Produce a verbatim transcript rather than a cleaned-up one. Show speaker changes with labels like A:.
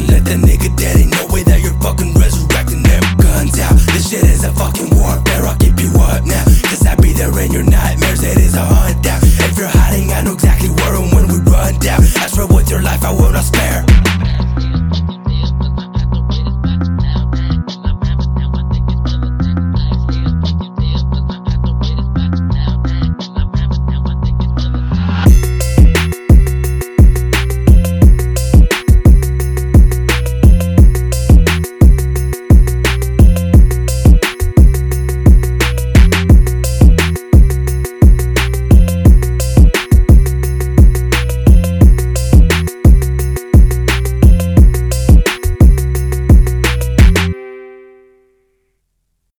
A: Let the nigga daddy know way that you're fucking resurrecting them. Guns out, this shit is a fucking warfare. I'll keep you up now, cause I be there in your nightmares. It is a hunt down. If you're hiding, I know exactly where and when we run down. As for with your life, I will not spare.